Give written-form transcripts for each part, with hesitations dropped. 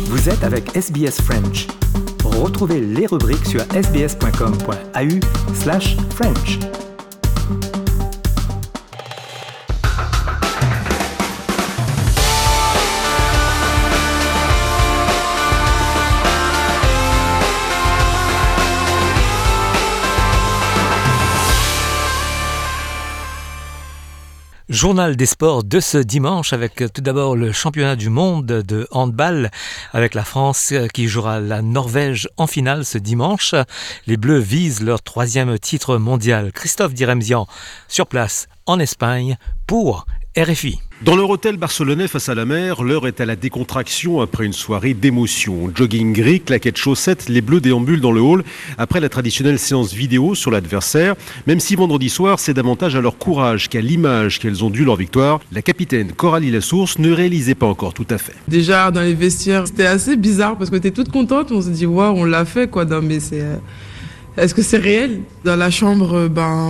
Vous êtes avec SBS French. Retrouvez les rubriques sur sbs.com.au/French. Journal des sports de ce dimanche avec tout d'abord le championnat du monde de handball avec la France qui jouera la Norvège en finale ce dimanche. Les Bleus visent leur 3e titre mondial. Christophe Diremzian sur place en Espagne pour RFI. Dans leur hôtel barcelonais face à la mer, l'heure est à la décontraction après une soirée d'émotion. Jogging gris, claquettes chaussettes, les Bleus déambulent dans le hall après la traditionnelle séance vidéo sur l'adversaire. Même si vendredi soir, c'est davantage à leur courage qu'à l'image qu'elles ont dû leur victoire. La capitaine Coralie Lassource ne réalisait pas encore tout à fait. Déjà dans les vestiaires, c'était assez bizarre parce que t'es toute contente, on se dit waouh, on l'a fait quoi. Non mais est-ce que c'est réel? Dans la chambre,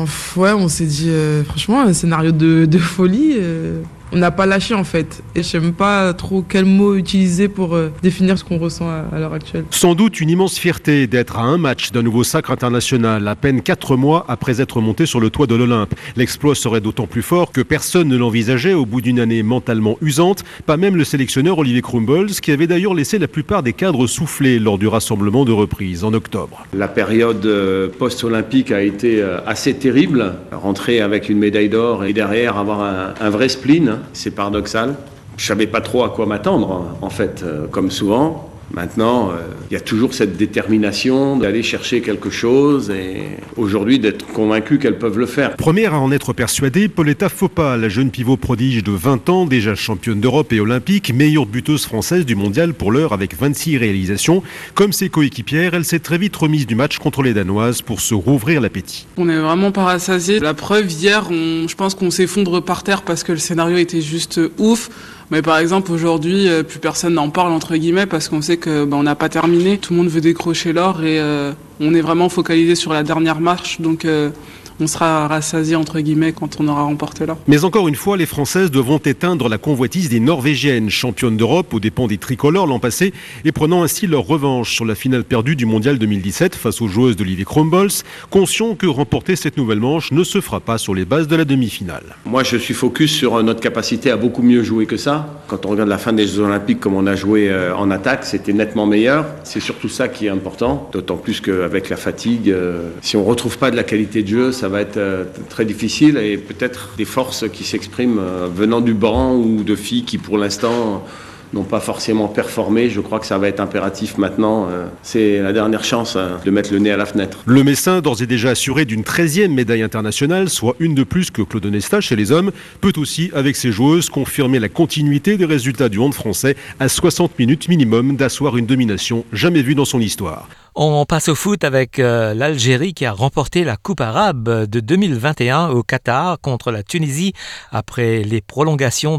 on s'est dit franchement un scénario de folie. On n'a pas lâché en fait. Et je sais même pas trop quel mot utiliser pour définir ce qu'on ressent à l'heure actuelle. Sans doute une immense fierté d'être à un match d'un nouveau sacre international, à peine 4 mois après être monté sur le toit de l'Olympe. L'exploit serait d'autant plus fort que personne ne l'envisageait au bout d'une année mentalement usante, pas même le sélectionneur Olivier Crumbles, qui avait d'ailleurs laissé la plupart des cadres souffler lors du rassemblement de reprise en octobre. La période post-olympique a été assez terrible. Rentrer avec une médaille d'or et derrière avoir un vrai spleen, c'est paradoxal. Je savais pas trop à quoi m'attendre, en fait, comme souvent. Maintenant, il y a toujours cette détermination d'aller chercher quelque chose et aujourd'hui d'être convaincu qu'elles peuvent le faire. Première à en être persuadée, Pauletta Fopa, la jeune pivot prodige de 20 ans, déjà championne d'Europe et olympique, meilleure buteuse française du mondial pour l'heure avec 26 réalisations. Comme ses coéquipières, elle s'est très vite remise du match contre les Danoises pour se rouvrir l'appétit. On est vraiment pas rassasiés. La preuve, hier, je pense qu'on s'effondre par terre parce que le scénario était juste ouf. Mais par exemple, aujourd'hui, plus personne n'en parle, entre guillemets, parce qu'on sait qu'on n'a pas terminé. Tout le monde veut décrocher l'or et on est vraiment focalisé sur la dernière marche. Donc on sera rassasié, entre guillemets, quand on aura remporté l'or. Mais encore une fois, les Françaises devront éteindre la convoitise des Norvégiennes, championnes d'Europe aux dépens des tricolores l'an passé, et prenant ainsi leur revanche sur la finale perdue du Mondial 2017 face aux joueuses d'Olivier Crumbles, conscients que remporter cette nouvelle manche ne se fera pas sur les bases de la demi-finale. Moi, je suis focus sur notre capacité à beaucoup mieux jouer que ça. Quand on regarde la fin des Jeux Olympiques, comme on a joué en attaque, c'était nettement meilleur. C'est surtout ça qui est important, d'autant plus qu'avec la fatigue, si on ne retrouve pas de la qualité de jeu, ça va être très difficile et peut-être des forces qui s'expriment venant du banc ou de filles qui pour l'instant n'ont pas forcément performé. Je crois que ça va être impératif maintenant. C'est la dernière chance de mettre le nez à la fenêtre. Le Messin, d'ores et déjà assuré d'une 13e médaille internationale, soit une de plus que Claude Onesta chez les hommes, peut aussi, avec ses joueuses, confirmer la continuité des résultats du hand français à 60 minutes minimum d'asseoir une domination jamais vue dans son histoire. On passe au foot avec l'Algérie qui a remporté la Coupe arabe de 2021 au Qatar contre la Tunisie après les prolongations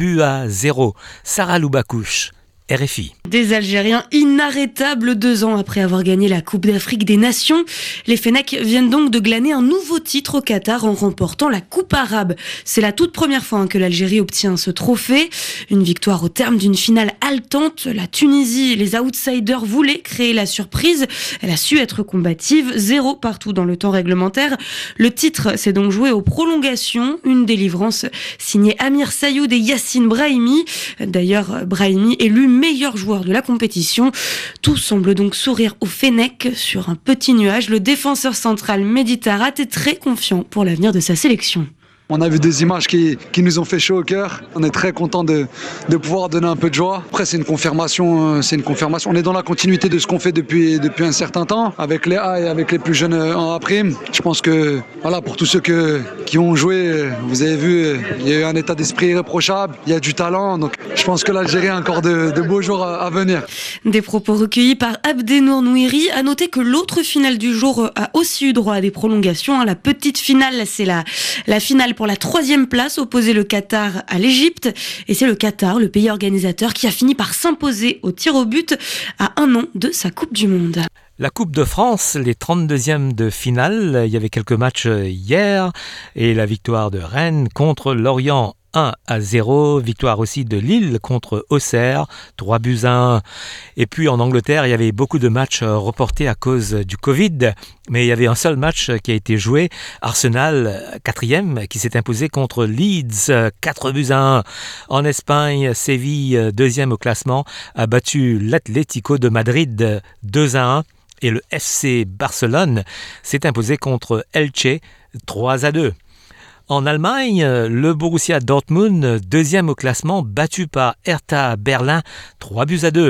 2-0. Sarah Loubakouche, RFI. Des Algériens inarrêtables 2 ans après avoir gagné la Coupe d'Afrique des Nations. Les Fennecs viennent donc de glaner un nouveau titre au Qatar en remportant la Coupe arabe. C'est la toute première fois que l'Algérie obtient ce trophée. Une victoire au terme d'une finale haletante. La Tunisie, les outsiders voulaient créer la surprise. Elle a su être combative. 0 partout dans le temps réglementaire. Le titre s'est donc joué aux prolongations. Une délivrance signée Amir Sayoud et Yassine Brahimi. D'ailleurs, Brahimi élu meilleur joueur de la compétition. Tout semble donc sourire au Fennec. Sur un petit nuage, le défenseur central Mehdi Tarat est très confiant pour l'avenir de sa sélection. On a vu des images qui nous ont fait chaud au cœur. On est très content de pouvoir donner un peu de joie. Après, c'est une confirmation. On est dans la continuité de ce qu'on fait depuis un certain temps, avec les A et avec les plus jeunes en A'. Je pense que voilà, pour tous ceux qui ont joué, vous avez vu, il y a eu un état d'esprit irréprochable, il y a du talent. Donc, je pense que l'Algérie a encore de beaux jours à venir. Des propos recueillis par Abdenour Nouiri. À noter que l'autre finale du jour a aussi eu droit à des prolongations. La petite finale, c'est la finale pour la 3e place, opposé le Qatar à l'Égypte. Et c'est le Qatar, le pays organisateur, qui a fini par s'imposer au tir au but à 1 an de sa Coupe du Monde. La Coupe de France, les 32e de finale, il y avait quelques matchs hier et la victoire de Rennes contre Lorient 1-0. Victoire aussi de Lille contre Auxerre, 3-1. Et puis en Angleterre, il y avait beaucoup de matchs reportés à cause du Covid, mais il y avait un seul match qui a été joué. Arsenal, 4e, qui s'est imposé contre Leeds, 4-1. En Espagne, Séville, 2e au classement, a battu l'Atlético de Madrid, 2-1. Et le FC Barcelone s'est imposé contre Elche, 3-2. En Allemagne, le Borussia Dortmund, 2e au classement, battu par Hertha Berlin, 3-2.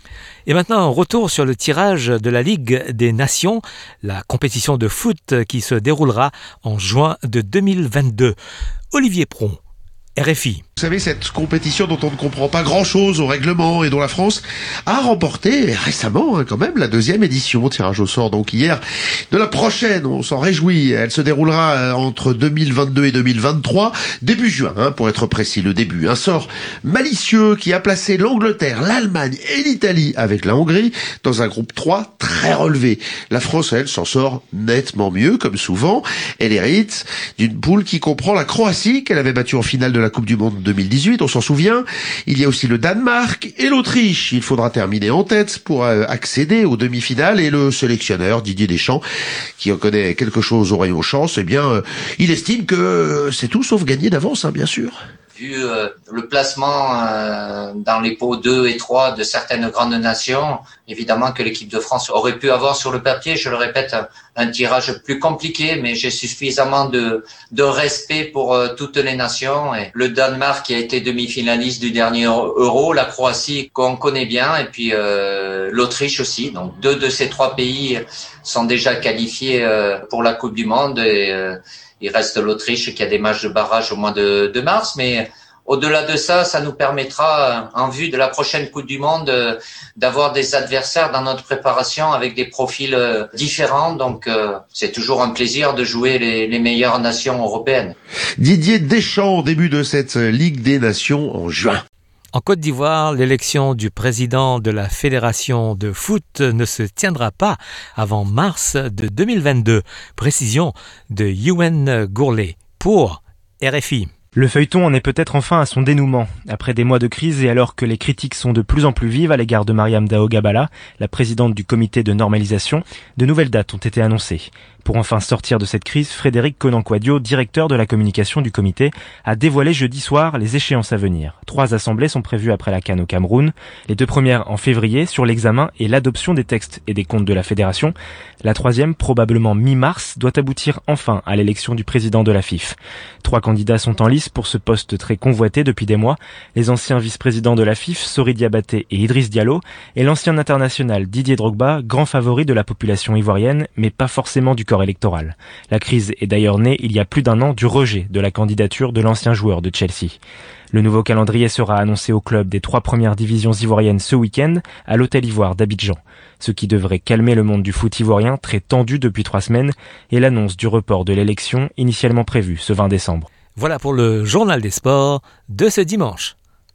Et maintenant, retour sur le tirage de la Ligue des Nations, la compétition de foot qui se déroulera en juin de 2022. Olivier Pron, RFI. Vous savez, cette compétition dont on ne comprend pas grand-chose au règlement et dont la France a remporté récemment quand même la 2e édition, tirage au sort donc hier de la prochaine, on s'en réjouit. Elle se déroulera entre 2022 et 2023, début juin pour être précis, le début. Un sort malicieux qui a placé l'Angleterre, l'Allemagne et l'Italie avec la Hongrie dans un groupe 3 très relevé. La France, elle, s'en sort nettement mieux, comme souvent. Elle hérite d'une poule qui comprend la Croatie, qu'elle avait battue en finale de la Coupe du Monde 2018, on s'en souvient. Il y a aussi le Danemark et l'Autriche. Il faudra terminer en tête pour accéder aux demi-finales, et le sélectionneur Didier Deschamps, qui en connaît quelque chose au rayon chance, il estime que c'est tout sauf gagné d'avance, bien sûr. Vu le placement dans les pots 2 et 3 de certaines grandes nations, évidemment que l'équipe de France aurait pu avoir sur le papier, je le répète, un tirage plus compliqué, mais j'ai suffisamment de respect pour toutes les nations. Et le Danemark qui a été demi-finaliste du dernier Euro, la Croatie qu'on connaît bien, et puis l'Autriche aussi. Donc 2 de ces 3 pays sont déjà qualifiés pour la Coupe du Monde, et il reste l'Autriche qui a des matchs de barrage au mois de mars, mais au-delà de ça, ça nous permettra, en vue de la prochaine Coupe du Monde, d'avoir des adversaires dans notre préparation avec des profils différents. Donc, c'est toujours un plaisir de jouer les meilleures nations européennes. Didier Deschamps au début de cette Ligue des Nations en juin. En Côte d'Ivoire, l'élection du président de la Fédération de foot ne se tiendra pas avant mars de 2022. Précision de Youen Gourlet pour RFI. Le feuilleton en est peut-être enfin à son dénouement. Après des mois de crise et alors que les critiques sont de plus en plus vives à l'égard de Mariam Dao Gabala, la présidente du comité de normalisation, de nouvelles dates ont été annoncées. Pour enfin sortir de cette crise, Frédéric Konan-Kouadio, directeur de la communication du comité, a dévoilé jeudi soir les échéances à venir. 3 assemblées sont prévues après la CAN au Cameroun. Les 2 premières en février sur l'examen et l'adoption des textes et des comptes de la fédération. La 3e, probablement mi-mars, doit aboutir enfin à l'élection du président de la FIF. 3 candidats sont en lice pour ce poste très convoité depuis des mois. Les anciens vice-présidents de la FIF, Sori Diabaté et Idriss Diallo, et l'ancien international Didier Drogba, grand favori de la population ivoirienne, mais pas forcément du corps électoral. La crise est d'ailleurs née il y a plus d'1 an du rejet de la candidature de l'ancien joueur de Chelsea. Le nouveau calendrier sera annoncé au club des 3 premières divisions ivoiriennes ce week-end à l'Hôtel Ivoire d'Abidjan. Ce qui devrait calmer le monde du foot ivoirien très tendu depuis 3 semaines et l'annonce du report de l'élection initialement prévue ce 20 décembre. Voilà pour le journal des sports de ce dimanche.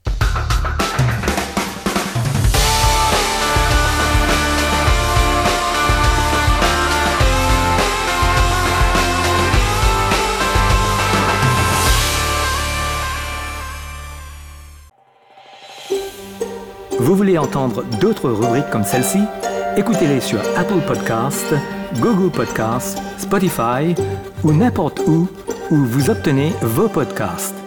Vous voulez entendre d'autres rubriques comme celle-ci? Écoutez-les sur Apple Podcasts, Google Podcasts, Spotify ou n'importe où vous obtenez vos podcasts.